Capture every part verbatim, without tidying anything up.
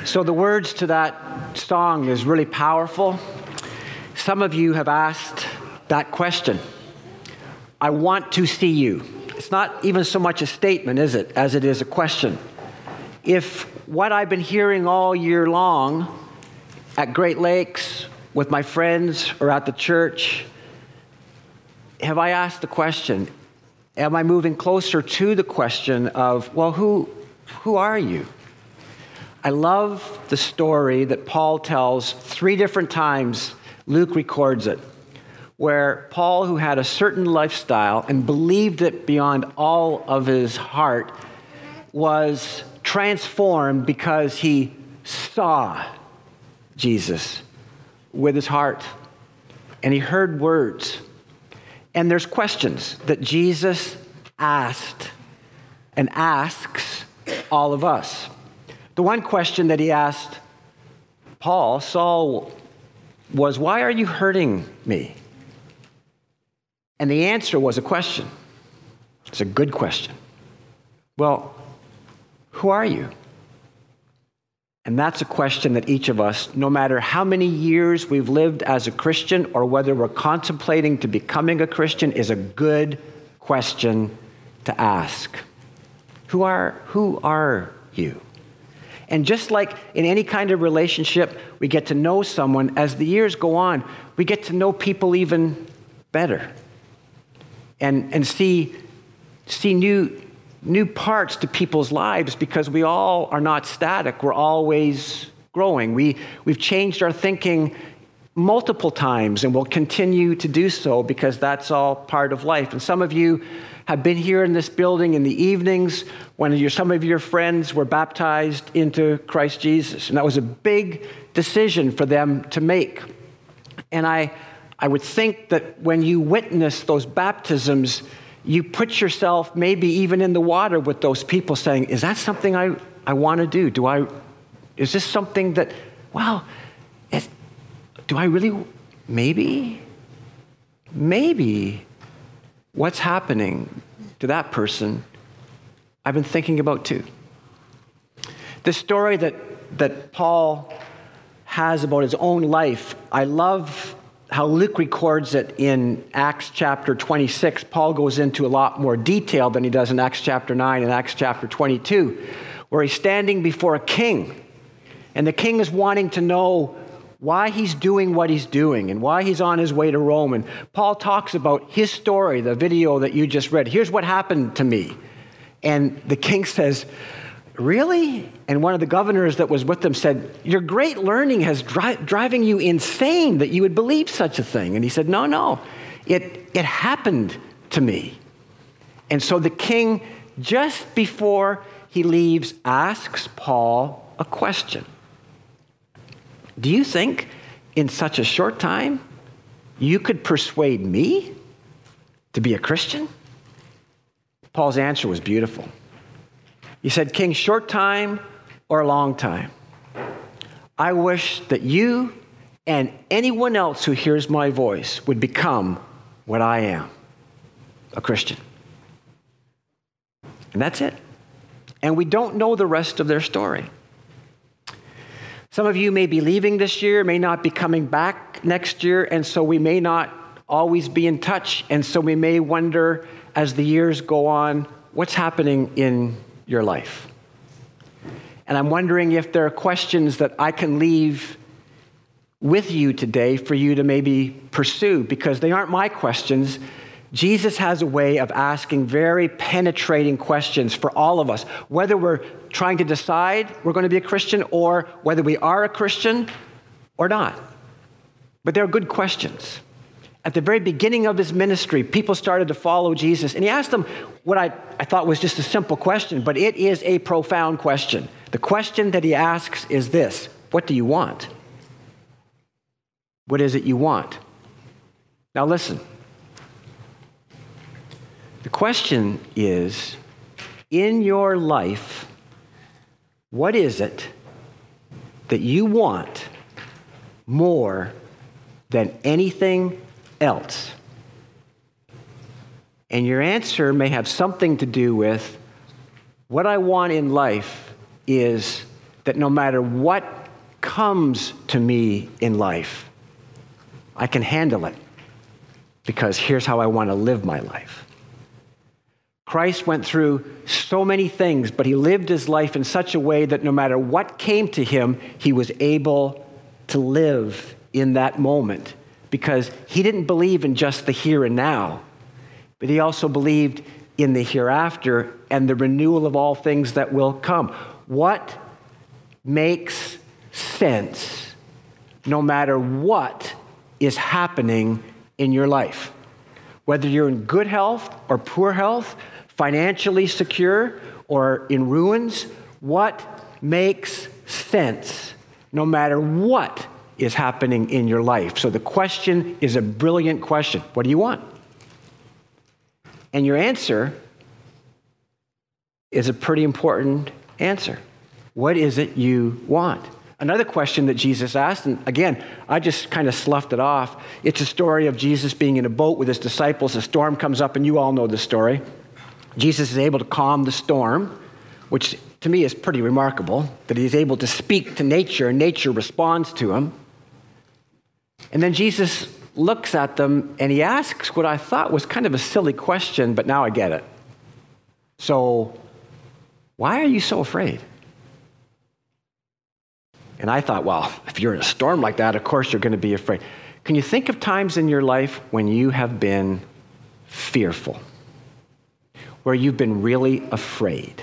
So the words to that song is really powerful. Some of you have asked that question. I want to see you. It's not even so much a statement, is it, as it is a question. If what I've been hearing all year long at Great Lakes, with my friends, or at the church, have I asked the question, am I moving closer to the question of, well, who, who are you? I love the story that Paul tells three different times. Luke records it, where Paul, who had a certain lifestyle and believed it beyond all of his heart, was transformed because he saw Jesus with his heart, and he heard words. And there's questions that Jesus asked and asks all of us. The one question that he asked Paul, Saul, was, why are you hurting me? And the answer was a question. It's a good question. Well, who are you? And that's a question that each of us, no matter how many years we've lived as a Christian or whether we're contemplating to becoming a Christian, is a good question to ask. Who are, who are you? And just like in any kind of relationship, we get to know someone. As the years go on, we get to know people even better and, and see, see new, new parts to people's lives, because we all are not static. We're always growing. We, we've changed our thinking multiple times, and we'll continue to do so because that's all part of life. And some of you have been here in this building in the evenings when your, some of your friends were baptized into Christ Jesus. And that was a big decision for them to make. And I, I would think that when you witness those baptisms, you put yourself maybe even in the water with those people saying, is that something I, I want to do? Do I, is this something that, well, it, do I really, maybe, maybe what's happening to that person I've been thinking about too. The story that, that Paul has about his own life, I love how Luke records it in Acts chapter twenty-six. Paul goes into a lot more detail than he does in Acts chapter nine and Acts chapter twenty-two, where he's standing before a king. And the king is wanting to know why he's doing what he's doing and why he's on his way to Rome. And Paul talks about his story, the video that you just read. Here's what happened to me. And the king says, really? And one of the governors that was with them said, your great learning has dri- driving you insane that you would believe such a thing. And he said, no, no, it, it happened to me. And so the king, just before he leaves, asks Paul a question. Do you think in such a short time you could persuade me to be a Christian? Paul's answer was beautiful. He said, King, short time or a long time, I wish that you and anyone else who hears my voice would become what I am, a Christian. And that's it. And we don't know the rest of their story. Some of you may be leaving this year, may not be coming back next year, and so we may not always be in touch. And so we may wonder as the years go on, what's happening in your life? And I'm wondering if there are questions that I can leave with you today for you to maybe pursue, because they aren't my questions. Jesus has a way of asking very penetrating questions for all of us, whether we're trying to decide we're going to be a Christian or whether we are a Christian or not. But they're good questions. At the very beginning of his ministry, people started to follow Jesus, and he asked them what I, I thought was just a simple question, but it is a profound question. The question that he asks is this: what do you want? What is it you want? Now listen. The question is, in your life, what is it that you want more than anything else? And your answer may have something to do with, what I want in life is that no matter what comes to me in life, I can handle it because here's how I want to live my life. Christ went through so many things, but he lived his life in such a way that no matter what came to him, he was able to live in that moment because he didn't believe in just the here and now, but he also believed in the hereafter and the renewal of all things that will come. What makes sense no matter what is happening in your life? Whether you're in good health or poor health, financially secure or in ruins, what makes sense no matter what is happening in your life? So the question is a brilliant question. What do you want? And your answer is a pretty important answer. What is it you want? Another question that Jesus asked, and again, I just kind of sloughed it off. It's a story of Jesus being in a boat with his disciples. A storm comes up, and you all know the story. Jesus is able to calm the storm, which to me is pretty remarkable, that he's able to speak to nature, and nature responds to him. And then Jesus looks at them, and he asks what I thought was kind of a silly question, but now I get it. So, why are you so afraid? And I thought, well, if you're in a storm like that, of course you're going to be afraid. Can you think of times in your life when you have been fearful, where you've been really afraid?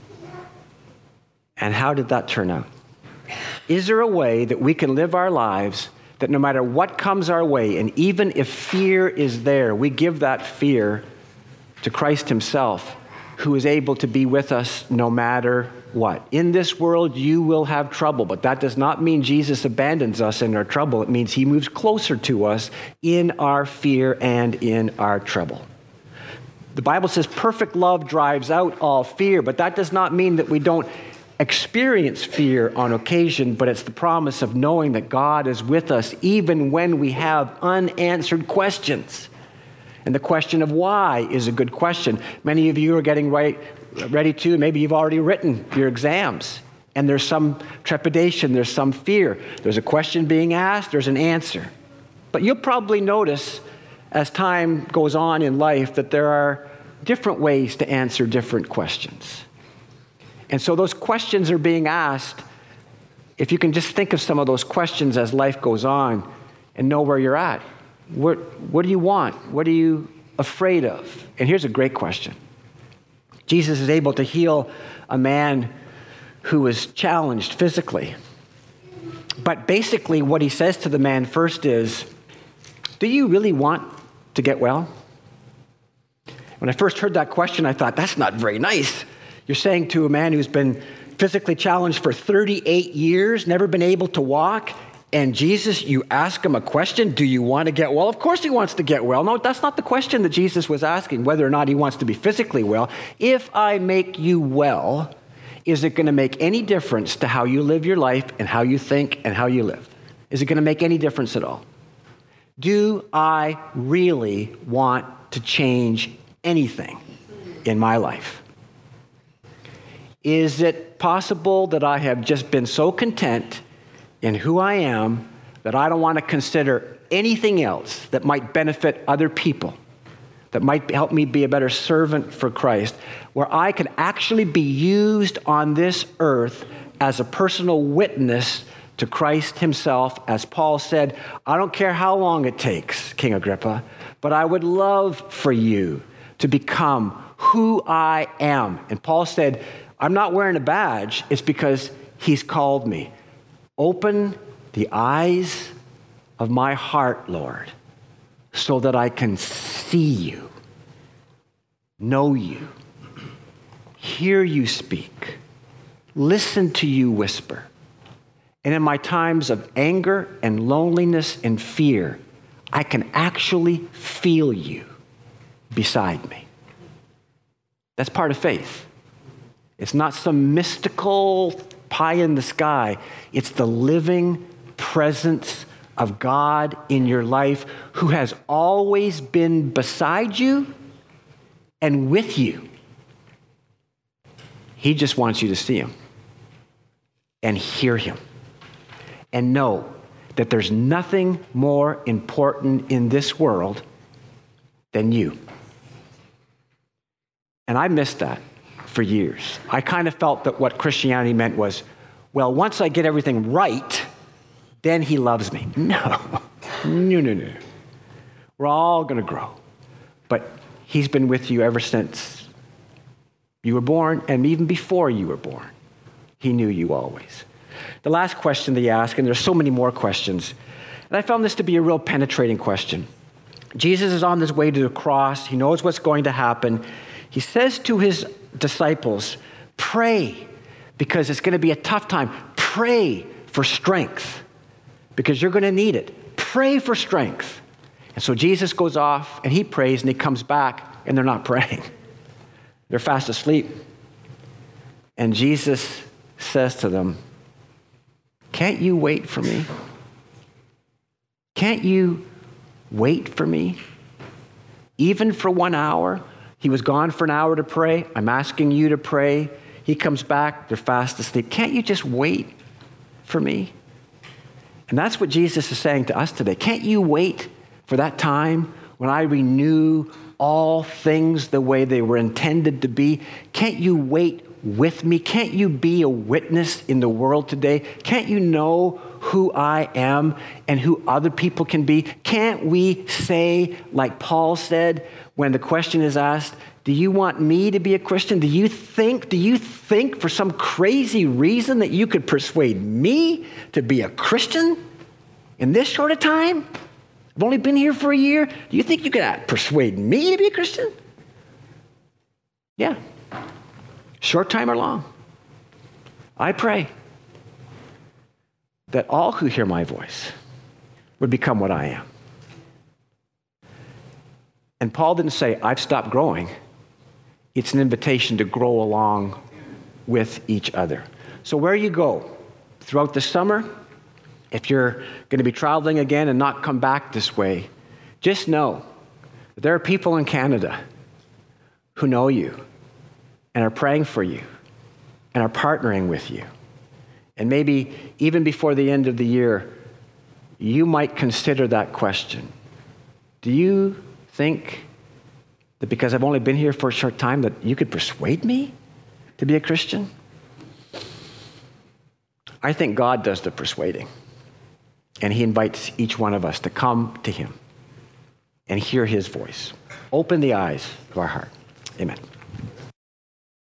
And how did that turn out? Is there a way that we can live our lives that no matter what comes our way, and even if fear is there, we give that fear to Christ himself, who is able to be with us no matter what? In this world, you will have trouble, but that does not mean Jesus abandons us in our trouble. It means he moves closer to us in our fear and in our trouble. The Bible says perfect love drives out all fear, but that does not mean that we don't experience fear on occasion, but it's the promise of knowing that God is with us even when we have unanswered questions. And the question of why is a good question. Many of you are getting right, ready to, maybe you've already written your exams, and there's some trepidation, there's some fear. There's a question being asked, there's an answer. But you'll probably notice as time goes on in life that there are different ways to answer different questions. And so those questions are being asked. If you can just think of some of those questions as life goes on and know where you're at. What, what do you want? What are you afraid of? And here's a great question. Jesus is able to heal a man who was challenged physically. But basically what he says to the man first is, do you really want to get well? When I first heard that question, I thought, that's not very nice. You're saying to a man who's been physically challenged for thirty-eight years, never been able to walk, and Jesus, you ask him a question, do you want to get well? Of course he wants to get well. No, that's not the question that Jesus was asking, whether or not he wants to be physically well. If I make you well, is it going to make any difference to how you live your life and how you think and how you live? Is it going to make any difference at all? Do I really want to change anything in my life? Is it possible that I have just been so content in who I am that I don't want to consider anything else that might benefit other people, that might help me be a better servant for Christ, where I can actually be used on this earth as a personal witness to Christ himself? As Paul said, I don't care how long it takes, King Agrippa, but I would love for you to become who I am. And Paul said, I'm not wearing a badge. It's because he's called me. Open the eyes of my heart, Lord, so that I can see you, know you, hear you speak, listen to you whisper. And in my times of anger and loneliness and fear, I can actually feel you beside me. That's part of faith. It's not some mystical pie in the sky. It's the living presence of God in your life who has always been beside you and with you. He just wants you to see him. and hear him. And know that there's nothing more important in this world than you. And I missed that for years. I kind of felt that what Christianity meant was, well, once I get everything right, then he loves me. No, no, no, no. We're all going to grow. But he's been with you ever since you were born, and even before you were born. He knew you always. The last question they ask, and there's so many more questions, and I found this to be a real penetrating question. Jesus is on his way to the cross. He knows what's going to happen. He says to his disciples, pray, because it's going to be a tough time. Pray for strength, because you're going to need it. Pray for strength. And so Jesus goes off, and he prays, and he comes back, and they're not praying. They're fast asleep. And Jesus says to them, can't you wait for me? Can't you wait for me? Even for one hour? He was gone for an hour to pray. I'm asking you to pray. He comes back. They're fast asleep. Can't you just wait for me? And that's what Jesus is saying to us today. Can't you wait for that time when I renew all things the way they were intended to be? Can't you wait with me? Can't you be a witness in the world today? Can't you know who I am and who other people can be? Can't we say, like Paul said, when the question is asked, do you want me to be a Christian? Do you think, do you think for some crazy reason that you could persuade me to be a Christian in this short a time? I've only been here for a year. Do you think you could persuade me to be a Christian? Yeah. Short time or long. I pray that all who hear my voice would become what I am. And Paul didn't say, I've stopped growing. It's an invitation to grow along with each other. So where you go throughout the summer, if you're going to be traveling again and not come back this way, just know that there are people in Canada who know you and are praying for you and are partnering with you. And maybe even before the end of the year, you might consider that question. Do you think that because I've only been here for a short time that you could persuade me to be a Christian? I think God does the persuading. And he invites each one of us to come to him and hear his voice. Open the eyes of our heart. Amen.